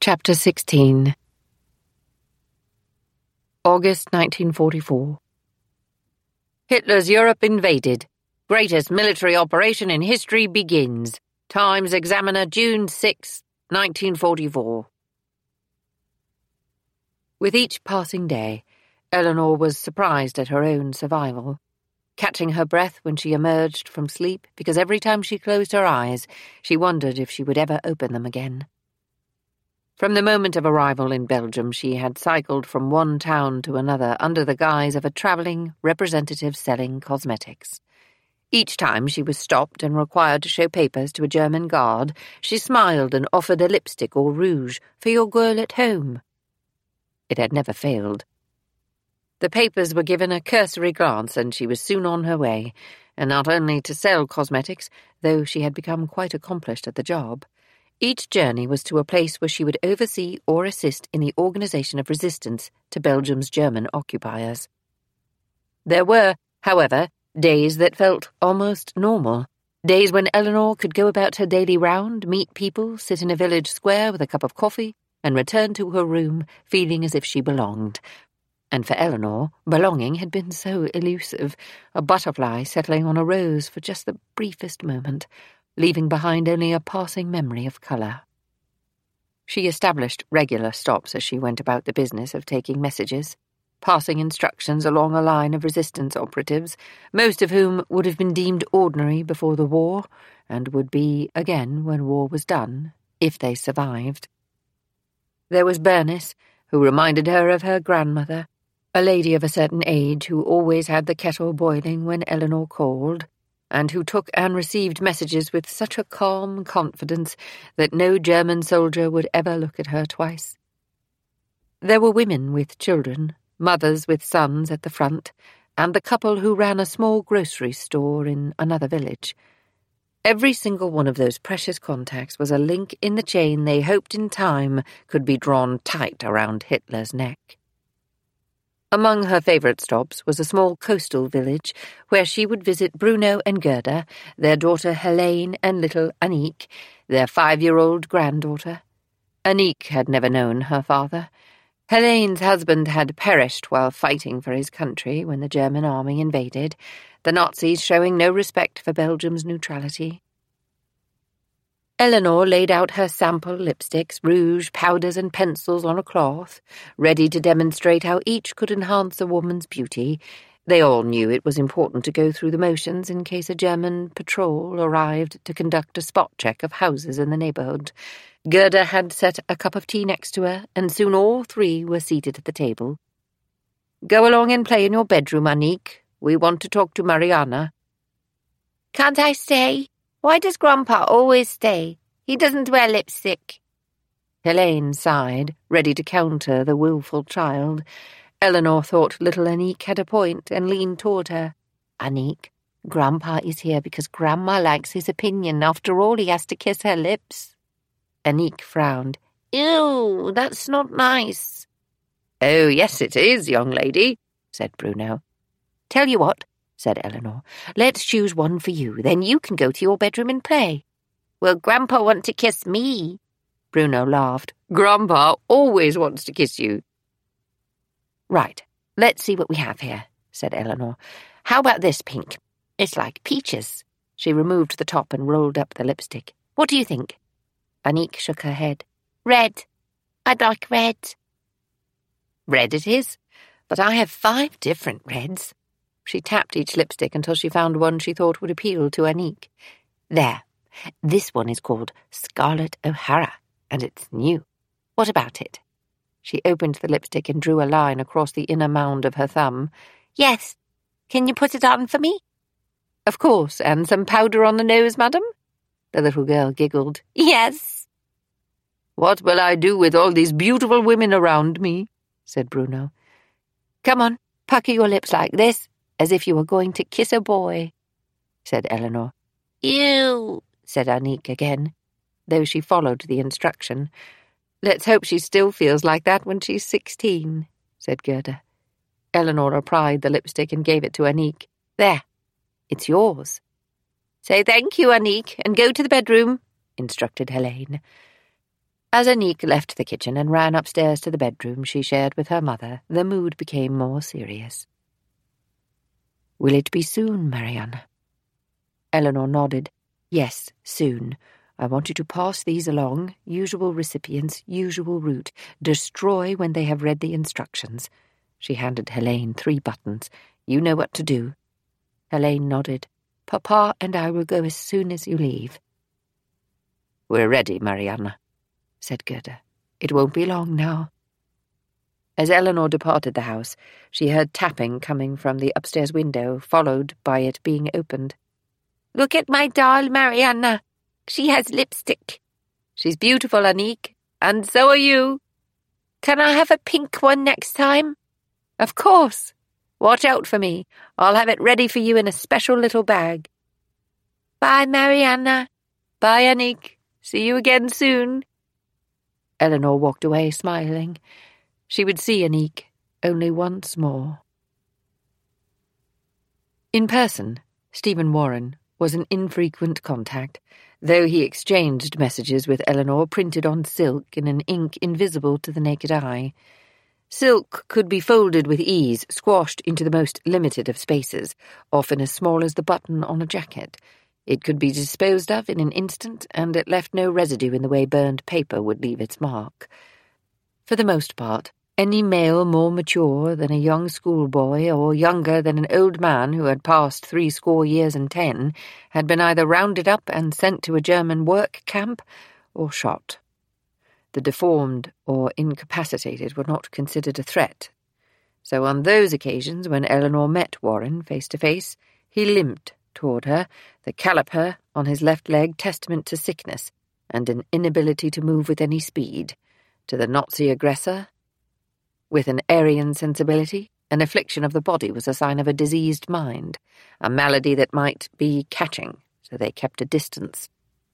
Chapter 16. August 1944. Hitler's Europe invaded. Greatest military operation in history begins. Times Examiner, June 6, 1944. With each passing day, Eleanor was surprised at her own survival, catching her breath when she emerged from sleep because every time she closed her eyes, she wondered if she would ever open them again. From the moment of arrival in Belgium, she had cycled from one town to another under the guise of a travelling representative selling cosmetics. Each time she was stopped and required to show papers to a German guard, she smiled and offered a lipstick or rouge for your girl at home. It had never failed. The papers were given a cursory glance, and she was soon on her way, and not only to sell cosmetics, though she had become quite accomplished at the job. Each journey was to a place where she would oversee or assist in the organization of resistance to Belgium's German occupiers. There were, however, days that felt almost normal, days when Eleanor could go about her daily round, meet people, sit in a village square with a cup of coffee, and return to her room feeling as if she belonged. And for Eleanor, belonging had been so elusive, a butterfly settling on a rose for just the briefest moment, leaving behind only a passing memory of colour. She established regular stops as she went about the business of taking messages, passing instructions along a line of resistance operatives, most of whom would have been deemed ordinary before the war, and would be again when war was done, if they survived. There was Bernice, who reminded her of her grandmother, a lady of a certain age who always had the kettle boiling when Eleanor called, and who took and received messages with such a calm confidence that no German soldier would ever look at her twice. There were women with children, mothers with sons at the front, and the couple who ran a small grocery store in another village. Every single one of those precious contacts was a link in the chain they hoped in time could be drawn tight around Hitler's neck. Among her favourite stops was a small coastal village where she would visit Bruno and Gerda, their daughter Helene and little Annick, their 5-year-old granddaughter. Annick had never known her father. Helene's husband had perished while fighting for his country when the German army invaded, the Nazis showing no respect for Belgium's neutrality. Eleanor laid out her sample lipsticks, rouge, powders and pencils on a cloth, ready to demonstrate how each could enhance a woman's beauty. They all knew it was important to go through the motions in case a German patrol arrived to conduct a spot check of houses in the neighbourhood. Gerda had set a cup of tea next to her, and soon all three were seated at the table. "Go along and play in your bedroom, Annick. We want to talk to Mariana." "Can't I stay? Why does Grandpa always stay? He doesn't wear lipstick." Helene sighed, ready to counter the willful child. Eleanor thought little Annick had a point and leaned toward her. "Annick, Grandpa is here because Grandma likes his opinion. After all, he has to kiss her lips." Annick frowned. "Ew, that's not nice." "Oh, yes, it is, young lady," said Bruno. "Tell you what," said Eleanor, "let's choose one for you. Then you can go to your bedroom and play." "Will Grandpa want to kiss me?" Bruno laughed. "Grandpa always wants to kiss you." "Right, let's see what we have here," said Eleanor. "How about this pink? It's like peaches." She removed the top and rolled up the lipstick. "What do you think?" Annick shook her head. "Red. I'd like red." "Red it is, but I have 5 different reds." She tapped each lipstick until she found one she thought would appeal to Annick. "There. This one is called Scarlet O'Hara, and it's new. What about it?" She opened the lipstick and drew a line across the inner mound of her thumb. "Yes. Can you put it on for me?" "Of course, and some powder on the nose, madam?" The little girl giggled. "Yes." "What will I do with all these beautiful women around me?" said Bruno. "Come on, pucker your lips like this, as if you were going to kiss a boy," said Eleanor. "Ew," said Annick again, though she followed the instruction. "Let's hope she still feels like that when she's 16, said Gerda. Eleanor applied the lipstick and gave it to Annick. "There, it's yours." "Say thank you, Annick, and go to the bedroom," instructed Helene. As Anique left the kitchen and ran upstairs to the bedroom she shared with her mother, the mood became more serious. "Will it be soon, Mariana?" Eleanor nodded. "Yes, soon. I want you to pass these along, usual recipients, usual route. Destroy when they have read the instructions." She handed Helene 3 buttons. "You know what to do." Helene nodded. "Papa and I will go as soon as you leave." "We're ready, Mariana," said Gerda. "It won't be long now." As Eleanor departed the house, she heard tapping coming from the upstairs window, followed by it being opened. "Look at my doll, Mariana. She has lipstick." "She's beautiful, Anique, and so are you." "Can I have a pink one next time?" "Of course. Watch out for me. I'll have it ready for you in a special little bag." "Bye, Mariana." "Bye, Anique. See you again soon." Eleanor walked away smiling. She would see Anique only once more. In person, Stephen Warren was an infrequent contact, though he exchanged messages with Eleanor printed on silk in an ink invisible to the naked eye. Silk could be folded with ease, squashed into the most limited of spaces, often as small as the button on a jacket. It could be disposed of in an instant, and it left no residue in the way burned paper would leave its mark. For the most part, any male more mature than a young schoolboy or younger than an old man who had passed 70 years and 10 had been either rounded up and sent to a German work camp or shot. The deformed or incapacitated were not considered a threat. So on those occasions when Eleanor met Warren face to face, he limped toward her, the caliper on his left leg testament to sickness and an inability to move with any speed. To the Nazi aggressor, with an Aryan sensibility, an affliction of the body was a sign of a diseased mind, a malady that might be catching, so they kept a distance.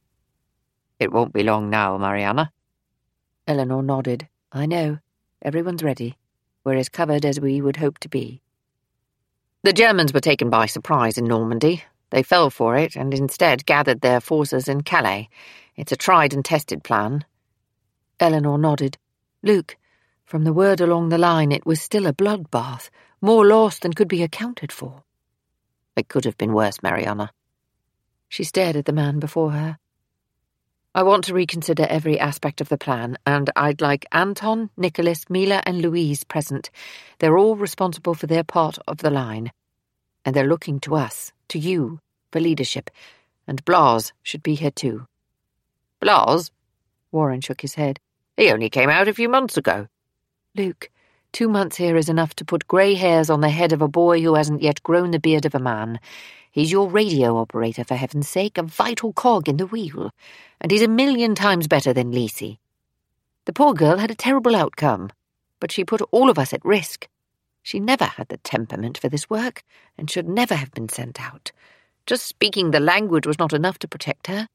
"It won't be long now, Mariana." Eleanor nodded. "I know. Everyone's ready. We're as covered as we would hope to be." The Germans were taken by surprise in Normandy. They fell for it and instead gathered their forces in Calais. It's a tried and tested plan. Eleanor nodded. "Luke, from the word along the line, it was still a bloodbath, more lost than could be accounted for." "It could have been worse, Mariana." She stared at the man before her. "I want to reconsider every aspect of the plan, and I'd like Anton, Nicholas, Mila, and Louise present. They're all responsible for their part of the line, and they're looking to us, to you, for leadership, and Blas should be here too." "Blas?" Warren shook his head. "He only came out a few months ago." "Luke, 2 months here is enough to put grey hairs on the head of a boy who hasn't yet grown the beard of a man. He's your radio operator, for heaven's sake, a vital cog in the wheel, and he's 1,000,000 times better than Lisi. The poor girl had a terrible outcome, but she put all of us at risk. She never had the temperament for this work, and should never have been sent out. Just speaking the language was not enough to protect her."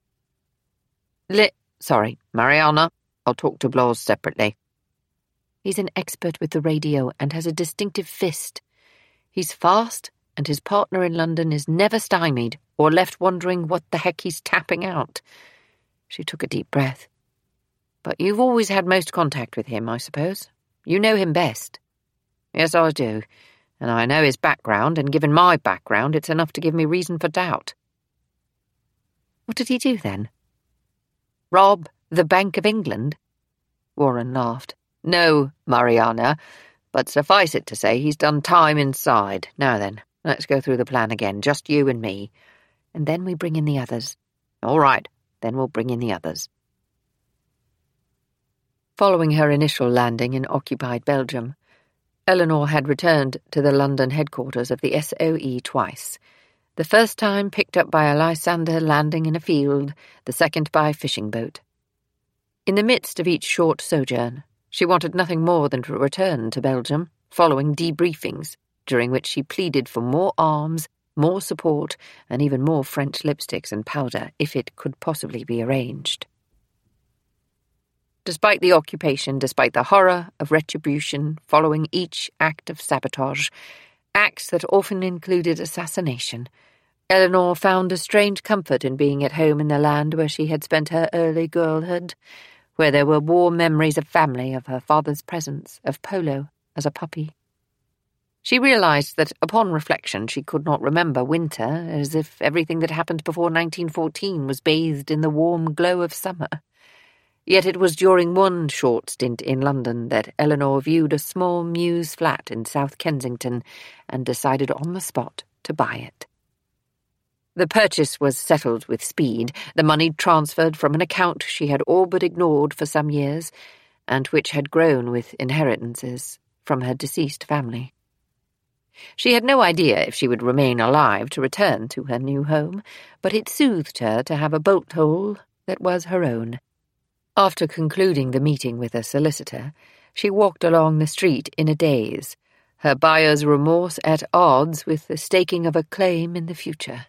Sorry, Mariana. I'll talk to Blas separately." "He's an expert with the radio and has a distinctive fist. He's fast, and his partner in London is never stymied or left wondering what the heck he's tapping out." She took a deep breath. "But you've always had most contact with him, I suppose. You know him best." "Yes, I do. And I know his background, and given my background, it's enough to give me reason for doubt." "What did he do, then?" "Rob the Bank of England?" Warren laughed. "No, Mariana, but suffice it to say he's done time inside. Now then, let's go through the plan again, just you and me. And then we bring in the others." "All right, then we'll bring in the others." Following her initial landing in occupied Belgium, Eleanor had returned to the London headquarters of the SOE twice. The first time picked up by a Lysander landing in a field, the second by fishing boat. In the midst of each short sojourn, she wanted nothing more than to return to Belgium, following debriefings, during which she pleaded for more arms, more support, and even more French lipsticks and powder, if it could possibly be arranged. Despite the occupation, despite the horror of retribution following each act of sabotage, acts that often included assassination, Eleanor found a strange comfort in being at home in the land where she had spent her early girlhood, where there were warm memories of family, of her father's presence, of Polo as a puppy. She realized that, upon reflection, she could not remember winter, as if everything that happened before 1914 was bathed in the warm glow of summer. Yet it was during one short stint in London that Eleanor viewed a small mews flat in South Kensington and decided on the spot to buy it. The purchase was settled with speed, the money transferred from an account she had all but ignored for some years, and which had grown with inheritances from her deceased family. She had no idea if she would remain alive to return to her new home, but it soothed her to have a bolt hole that was her own. After concluding the meeting with a solicitor, she walked along the street in a daze, her buyer's remorse at odds with the staking of a claim in the future.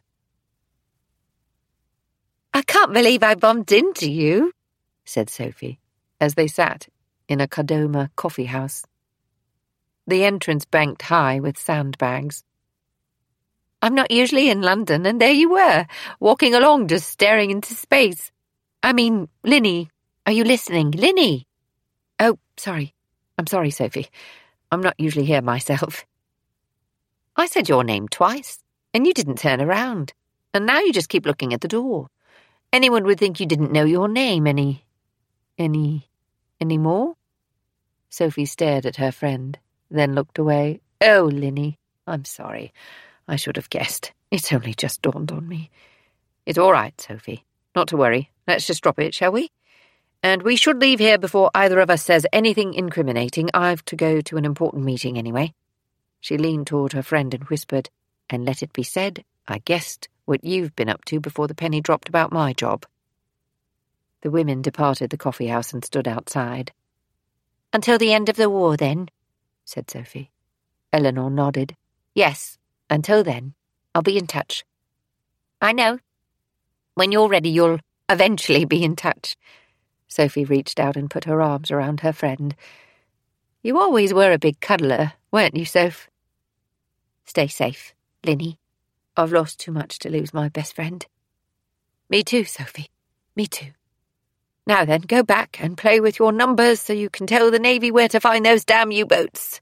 "I can't believe I bumped into you," said Sophie, as they sat in a Kadoma coffee house. The entrance banked high with sandbags. "I'm not usually in London, and there you were, walking along just staring into space. I mean, Linny, are you listening? Linny!" "Oh, sorry. I'm sorry, Sophie. I'm not usually here myself." "I said your name twice, and you didn't turn around, and now you just keep looking at the door. Anyone would think you didn't know your name any more?" Sophie stared at her friend, then looked away. "Oh, Linny, I'm sorry. I should have guessed. It's only just dawned on me." "It's all right, Sophie. Not to worry. Let's just drop it, shall we? And we should leave here before either of us says anything incriminating. I've to go to an important meeting anyway." She leaned toward her friend and whispered, "And let it be said, I guessed what you've been up to before the penny dropped about my job." The women departed the coffee house and stood outside. "Until the end of the war, then?" said Sophie. Eleanor nodded. "Yes, until then. I'll be in touch." "I know. When you're ready, you'll eventually be in touch." Sophie reached out and put her arms around her friend. "You always were a big cuddler, weren't you, Soph?" "Stay safe, Linny. I've lost too much to lose my best friend." "Me too, Sophie. Me too. Now then, go back and play with your numbers so you can tell the Navy where to find those damn U-boats."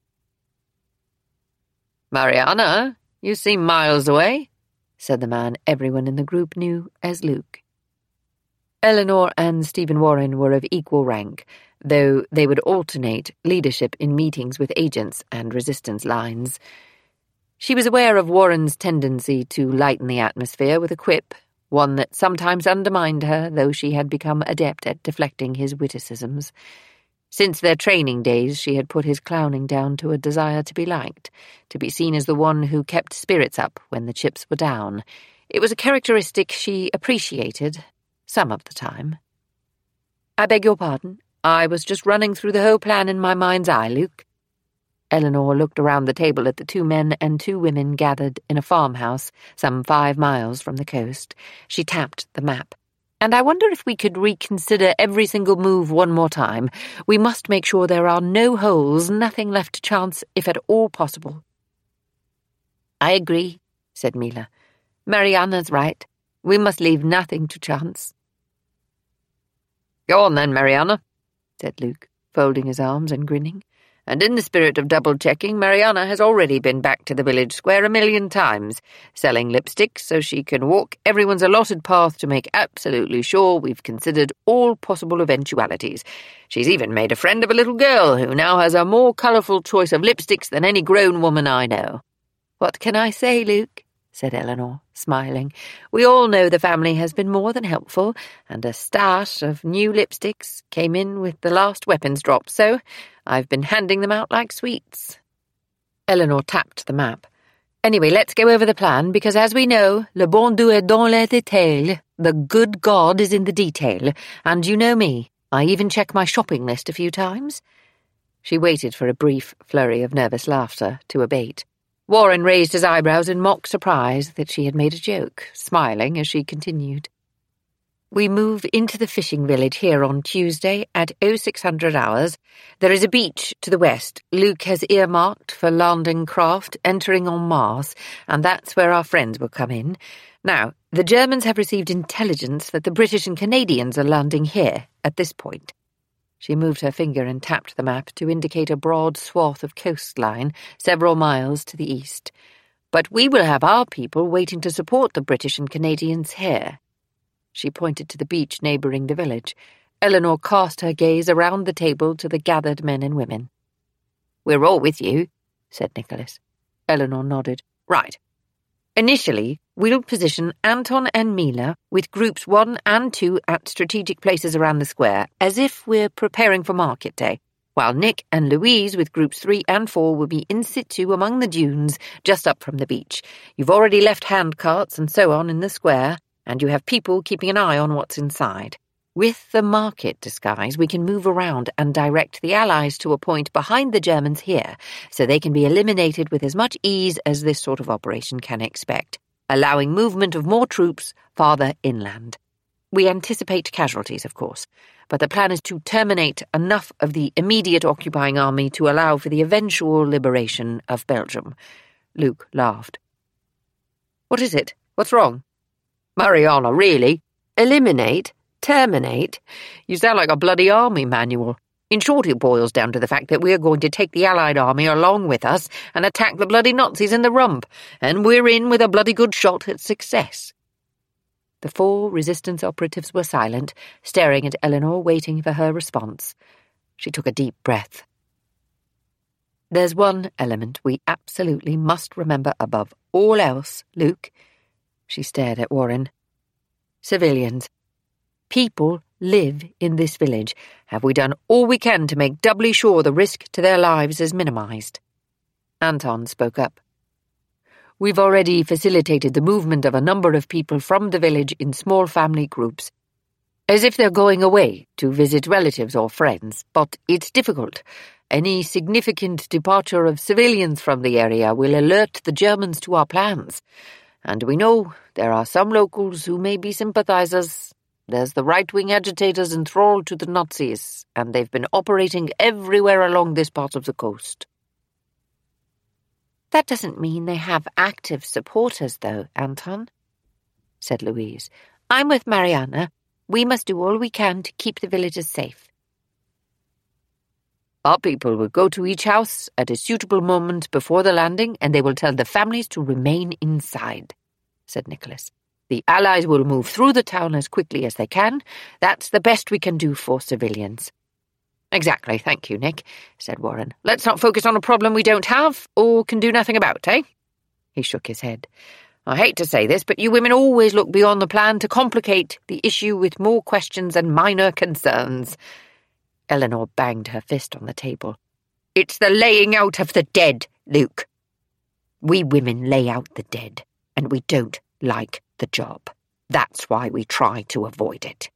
"Mariana, you seem miles away," said the man everyone in the group knew as Luke. Eleanor and Stephen Warren were of equal rank, though they would alternate leadership in meetings with agents and resistance lines. She was aware of Warren's tendency to lighten the atmosphere with a quip, one that sometimes undermined her, though she had become adept at deflecting his witticisms. Since their training days, she had put his clowning down to a desire to be liked, to be seen as the one who kept spirits up when the chips were down. It was a characteristic she appreciated, some of the time. "I beg your pardon. I was just running through the whole plan in my mind's eye, Luke." Eleanor looked around the table at the 2 men and 2 women gathered in a farmhouse some 5 miles from the coast. She tapped the map. "And I wonder if we could reconsider every single move one more time. We must make sure there are no holes, nothing left to chance, if at all possible." "I agree," said Mila. "Mariana's right. We must leave nothing to chance." "Go on then, Mariana," said Luke, folding his arms and grinning. "And in the spirit of double-checking, Mariana has already been back to the village square 1,000,000 times, selling lipstick so she can walk everyone's allotted path to make absolutely sure we've considered all possible eventualities. She's even made a friend of a little girl who now has a more colourful choice of lipsticks than any grown woman I know." "What can I say, Luke?" said Eleanor, smiling. "We all know the family has been more than helpful, and a stash of new lipsticks came in with the last weapons drop, so I've been handing them out like sweets." Eleanor tapped the map. "Anyway, let's go over the plan, because as we know, le bon Dieu est dans les détails. The good God is in the detail, and you know me. I even check my shopping list a few times." She waited for a brief flurry of nervous laughter to abate. Warren raised his eyebrows in mock surprise that she had made a joke, smiling as she continued. "We move into the fishing village here on Tuesday at 0600 hours. There is a beach to the west Luke has earmarked for landing craft entering en masse, and that's where our friends will come in. Now, The Germans have received intelligence that the British and Canadians are landing here, at this point. She moved her finger and tapped the map to indicate a broad swath of coastline several miles to the east. But we will have our people waiting to support the British and Canadians here. She pointed to the beach neighbouring the village. Eleanor cast her gaze around the table to the gathered men and women. "We're all with you," said Nicholas. Eleanor nodded. "Right. Initially, we'll position Anton and Mila with groups 1 and 2 at strategic places around the square, as if we're preparing for market day, while Nick and Louise with groups 3 and 4 will be in situ among the dunes just up from the beach. You've already left handcarts and so on in the square, and you have people keeping an eye on what's inside. With the market disguise, we can move around and direct the Allies to a point behind the Germans here, so they can be eliminated with as much ease as this sort of operation can expect, allowing movement of more troops farther inland. We anticipate casualties, of course, but the plan is to terminate enough of the immediate occupying army to allow for the eventual liberation of Belgium." Luke laughed. "What is it? What's wrong?" "Mariana, really? Eliminate? Terminate? You sound like a bloody army manual. In short, it boils down to the fact that we're going to take the Allied army along with us and attack the bloody Nazis in the rump, and we're in with a bloody good shot at success." The 4 resistance operatives were silent, staring at Eleanor, waiting for her response. She took a deep breath. "There's one element we absolutely must remember above all else, Luke." She stared at Warren. "Civilians. People live in this village. Have we done all we can to make doubly sure the risk to their lives is minimized?" Anton spoke up. "We've already facilitated the movement of a number of people from the village in small family groups, as if they're going away to visit relatives or friends, but it's difficult. Any significant departure of civilians from the area will alert the Germans to our plans, and we know there are some locals who may be sympathizers. There's the right-wing agitators enthralled to the Nazis, and they've been operating everywhere along this part of the coast." "That doesn't mean they have active supporters, though, Anton," said Louise. "I'm with Mariana. We must do all we can to keep the villagers safe." "Our people will go to each house at a suitable moment before the landing, and they will tell the families to remain inside," said Nicholas. "The Allies will move through the town as quickly as they can. That's the best we can do for civilians." "Exactly, thank you, Nick," said Warren. "Let's not focus on a problem we don't have or can do nothing about, eh?" He shook his head. "I hate to say this, but you women always look beyond the plan to complicate the issue with more questions and minor concerns." Eleanor banged her fist on the table. "It's the laying out of the dead, Luke. We women lay out the dead, and we don't like the job. That's why we try to avoid it."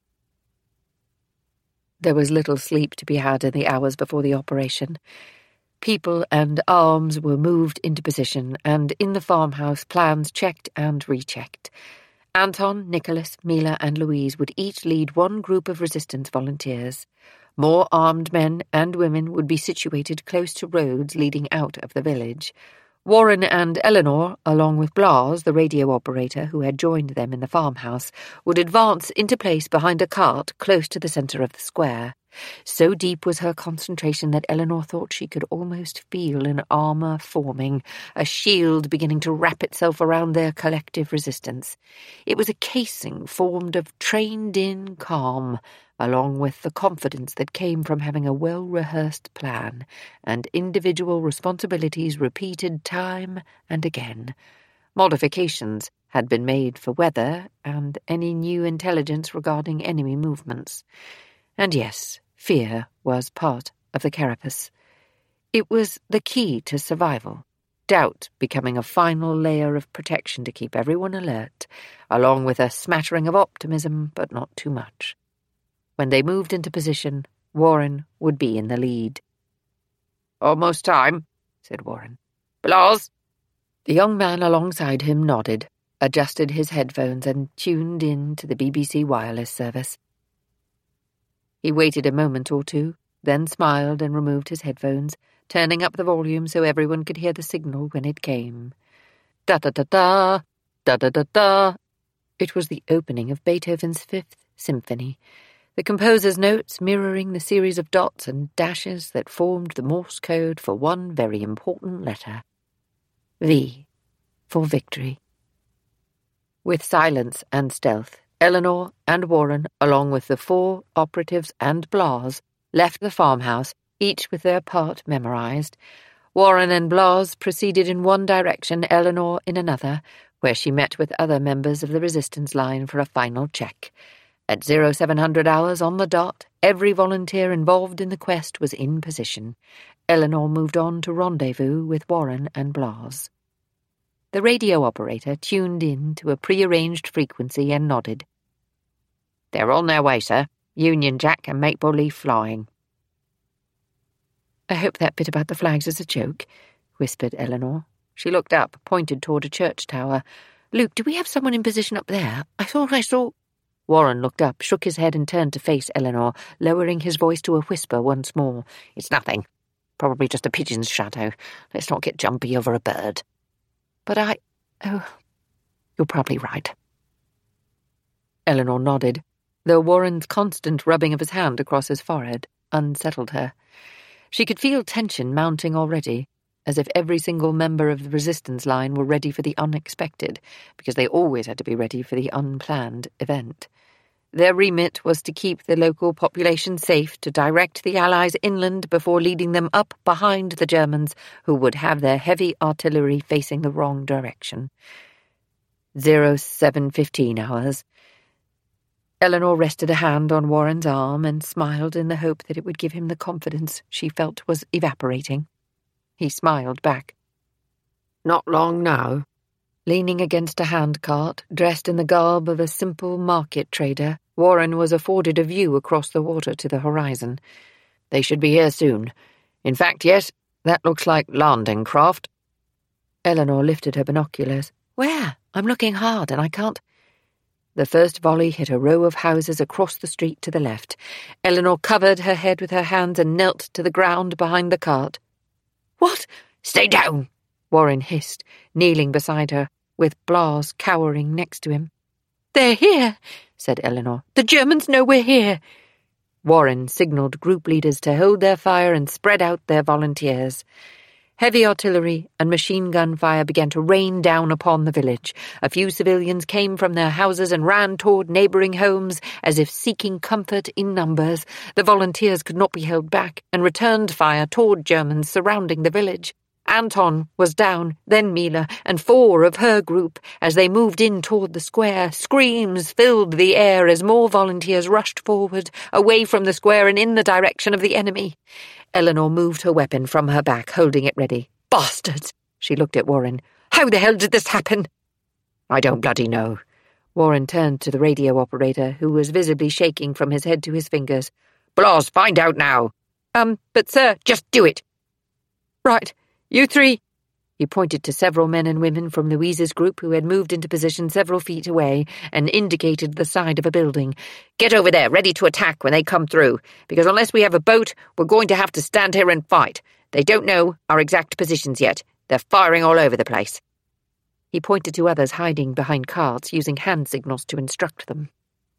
There was little sleep to be had in the hours before the operation. People and arms were moved into position, and in the farmhouse plans checked and rechecked. Anton, Nicholas, Mila, and Louise would each lead one group of resistance volunteers. More armed men and women would be situated close to roads leading out of the village. Warren and Eleanor, along with Blas, the radio operator who had joined them in the farmhouse, would advance into place behind a cart close to the centre of the square. So deep was her concentration that Eleanor thought she could almost feel an armour forming, a shield beginning to wrap itself around their collective resistance. It was a casing formed of trained-in calm, along with the confidence that came from having a well-rehearsed plan and individual responsibilities repeated time and again. Modifications had been made for weather and any new intelligence regarding enemy movements. And yes, fear was part of the carapace. It was the key to survival, doubt becoming a final layer of protection to keep everyone alert, along with a smattering of optimism, but not too much. When they moved into position, Warren would be in the lead. "Almost time," said Warren. "Blas?" The young man alongside him nodded, adjusted his headphones and tuned in to the BBC wireless service. He waited a moment or two, then smiled and removed his headphones, turning up the volume so everyone could hear the signal when it came. Da-da-da-da, da-da-da-da. It was the opening of Beethoven's Fifth Symphony, the composer's notes mirroring the series of dots and dashes that formed the Morse code for one very important letter. V, for victory. With silence and stealth, Eleanor and Warren, along with the 4 operatives and Blas, left the farmhouse, each with their part memorized. Warren and Blas proceeded in one direction, Eleanor in another, where she met with other members of the resistance line for a final check. At 0700 hours on the dot, every volunteer involved in the quest was in position. Eleanor moved on to rendezvous with Warren and Blas. The radio operator tuned in to a pre-arranged frequency and nodded. "They're on their way, sir. Union Jack and Maple Leaf flying." "I hope that bit about the flags is a joke," whispered Eleanor. She looked up, pointed toward a church tower. "Luke, do we have someone in position up there? I thought I saw—" Warren looked up, shook his head and turned to face Eleanor, lowering his voice to a whisper once more. "It's nothing. Probably just a pigeon's shadow. Let's not get jumpy over a bird." "But you're probably right." Eleanor nodded, though Warren's constant rubbing of his hand across his forehead unsettled her. She could feel tension mounting already, as if every single member of the resistance line were ready for the unexpected, because they always had to be ready for the unplanned event. Their remit was to keep the local population safe, to direct the Allies inland before leading them up behind the Germans, who would have their heavy artillery facing the wrong direction. 0715 hours. Eleanor rested a hand on Warren's arm and smiled in the hope that it would give him the confidence she felt was evaporating. He smiled back. "Not long now." Leaning against a handcart, dressed in the garb of a simple market trader, Warren was afforded a view across the water to the horizon. "They should be here soon. In fact, yes, that looks like landing craft." Eleanor lifted her binoculars. "Where? I'm looking hard and I can't—" The first volley hit a row of houses across the street to the left. Eleanor covered her head with her hands and knelt to the ground behind the cart. "What?" "Stay down," Warren hissed, kneeling beside her, with Blas cowering next to him. "They're here," said Eleanor. "The Germans know we're here." Warren signalled group leaders to hold their fire and spread out their volunteers. Heavy artillery and machine gun fire began to rain down upon the village. A few civilians came from their houses and ran toward neighbouring homes as if seeking comfort in numbers. The volunteers could not be held back and returned fire toward Germans surrounding the village. Anton was down, then Mila, and 4 of her group. As they moved in toward the square, screams filled the air as more volunteers rushed forward, away from the square and in the direction of the enemy. Eleanor moved her weapon from her back, holding it ready. "Bastards!" She looked at Warren. "How the hell did this happen?" "I don't bloody know." Warren turned to the radio operator, who was visibly shaking from his head to his fingers. "Blas, find out now." But sir—" "Just do it." "Right. You 3. He pointed to several men and women from Louise's group who had moved into position several feet away and indicated the side of a building. "Get over there, ready to attack when they come through, because unless we have a boat, we're going to have to stand here and fight. They don't know our exact positions yet. They're firing all over the place." He pointed to others hiding behind carts, using hand signals to instruct them.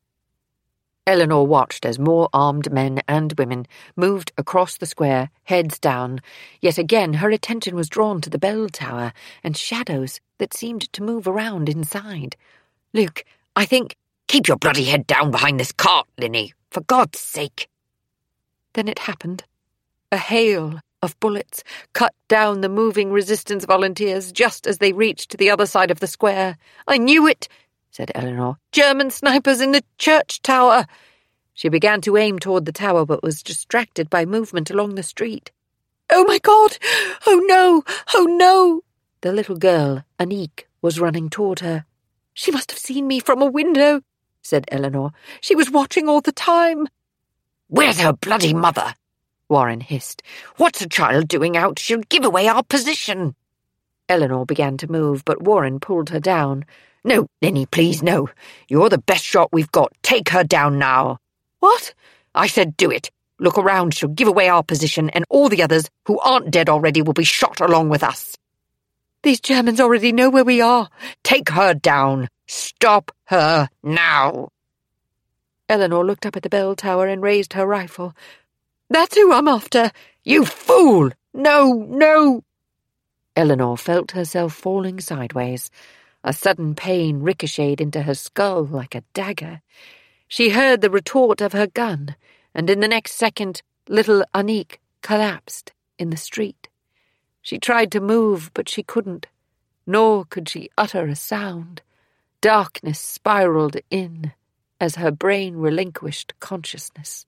Eleanor watched as more armed men and women moved across the square, heads down. Yet again her attention was drawn to the bell tower and shadows that seemed to move around inside. "Luke, I think—" "Keep your bloody head down behind this cart, Linny, for God's sake." Then it happened. A hail of bullets cut down the moving resistance volunteers just as they reached the other side of the square. "I knew it," said Eleanor. "German snipers in the church tower." She began to aim toward the tower, but was distracted by movement along the street. "Oh, my God! Oh, no! Oh, no!" The little girl, Anique, was running toward her. "She must have seen me from a window," said Eleanor. "She was watching all the time." "Where's her bloody mother?" Warren hissed. "What's a child doing out? She'll give away our position." Eleanor began to move, but Warren pulled her down. "No, Linny, please, no. You're the best shot we've got. Take her down now." "What?" "I said do it. Look around. She'll give away our position, and all the others who aren't dead already will be shot along with us." "These Germans already know where we are." "Take her down. Stop her now." Eleanor looked up at the bell tower and raised her rifle. "That's who I'm after!" "You fool! No, no!" Eleanor felt herself falling sideways. A sudden pain ricocheted into her skull like a dagger. She heard the retort of her gun, and in the next second, little Anique collapsed in the street. She tried to move, but she couldn't, nor could she utter a sound. Darkness spiraled in as her brain relinquished consciousness.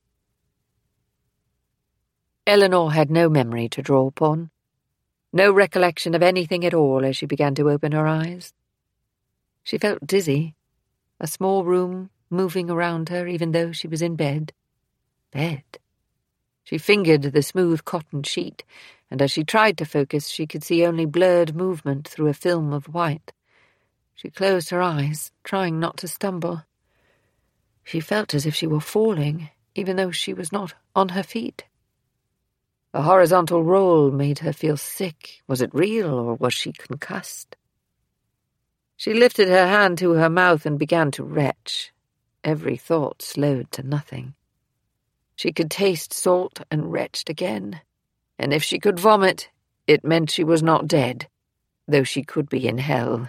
Eleanor had no memory to draw upon, no recollection of anything at all as she began to open her eyes. She felt dizzy, a small room moving around her even though she was in bed. Bed. She fingered the smooth cotton sheet, and as she tried to focus, she could see only blurred movement through a film of white. She closed her eyes, trying not to stumble. She felt as if she were falling, even though she was not on her feet. A horizontal roll made her feel sick. Was it real, or was she concussed? She lifted her hand to her mouth and began to retch. Every thought slowed to nothing. She could taste salt and retched again, and if she could vomit, it meant she was not dead, though she could be in hell.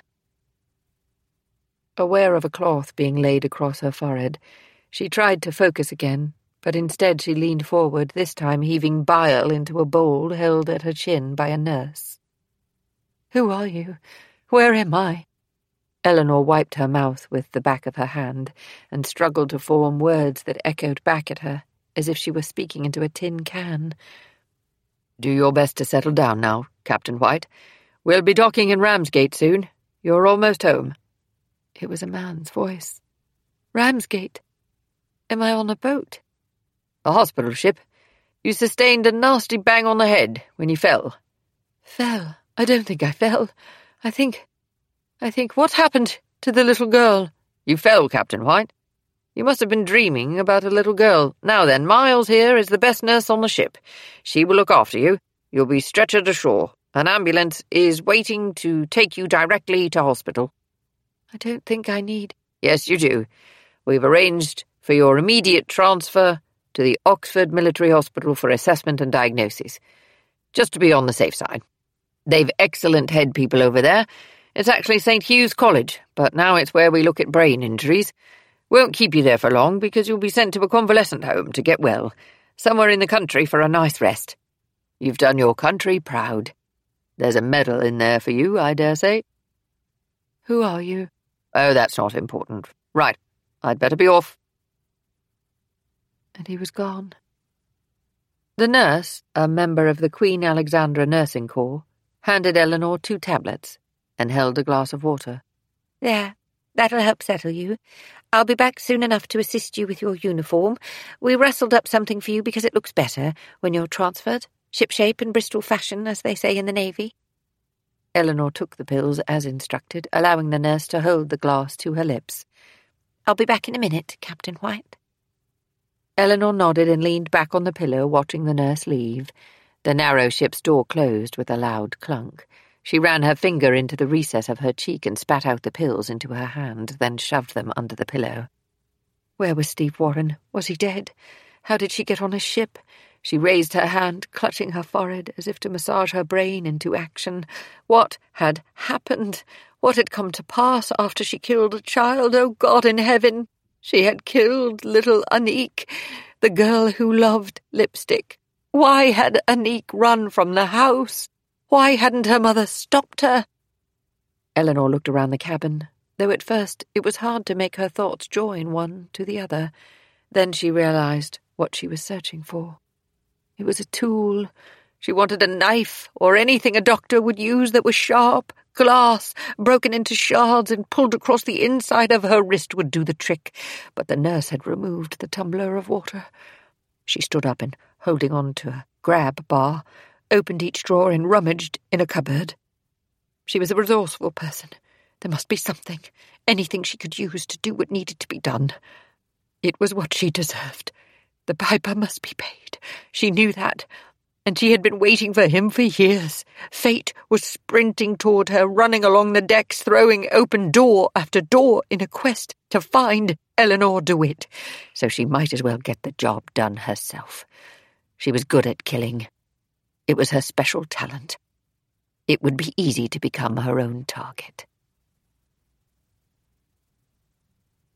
Aware of a cloth being laid across her forehead, she tried to focus again, but instead she leaned forward, this time heaving bile into a bowl held at her chin by a nurse. "Who are you? Where am I?" Eleanor wiped her mouth with the back of her hand and struggled to form words that echoed back at her, as if she were speaking into a tin can. "Do your best to settle down now, Captain White. We'll be docking in Ramsgate soon. You're almost home." It was a man's voice. "Ramsgate? Am I on a boat?" "A hospital ship. You sustained a nasty bang on the head when you fell." "Fell? I don't think I fell. I think, what happened to the little girl?" "You fell, Captain White. You must have been dreaming about a little girl. Now then, Miles here is the best nurse on the ship. She will look after you. You'll be stretchered ashore. An ambulance is waiting to take you directly to hospital." "I don't think I need—" "Yes, you do. We've arranged for your immediate transfer to the Oxford Military Hospital for assessment and diagnosis, just to be on the safe side. They've excellent head people over there. It's actually St. Hugh's College, but now it's where we look at brain injuries. Won't keep you there for long because you'll be sent to a convalescent home to get well, somewhere in the country for a nice rest. You've done your country proud. There's a medal in there for you, I dare say." "Who are you?" "Oh, that's not important. Right, I'd better be off." And he was gone. The nurse, a member of the Queen Alexandra Nursing Corps, handed Eleanor 2 tablets and held a glass of water. "There, that'll help settle you. I'll be back soon enough to assist you with your uniform. We rustled up something for you because it looks better when you're transferred. Shipshape and Bristol fashion, as they say in the Navy." Eleanor took the pills as instructed, allowing the nurse to hold the glass to her lips. "I'll be back in a minute, Captain White." Eleanor nodded and leaned back on the pillow, watching the nurse leave. The narrow ship's door closed with a loud clunk. She ran her finger into the recess of her cheek and spat out the pills into her hand, then shoved them under the pillow. Where was Steve Warren? Was he dead? How did she get on a ship? She raised her hand, clutching her forehead, as if to massage her brain into action. What had happened? What had come to pass after she killed a child? Oh, God in heaven! She had killed little Anique, the girl who loved lipstick. Why had Anique run from the house? Why hadn't her mother stopped her? Eleanor looked around the cabin, though at first it was hard to make her thoughts join one to the other. Then she realized what she was searching for. It was a tool. She wanted a knife, or anything a doctor would use that was sharp. Glass, broken into shards and pulled across the inside of her wrist would do the trick, but the nurse had removed the tumbler of water. She stood up and, holding on to a grab bar, opened each drawer and rummaged in a cupboard. She was a resourceful person. There must be something, anything she could use to do what needed to be done. It was what she deserved. The piper must be paid. She knew that. and she had been waiting for him for years. Fate was sprinting toward her, running along the decks, throwing open door after door in a quest to find Eleanor DeWitt, so she might as well get the job done herself. She was good at killing. It was her special talent. It would be easy to become her own target.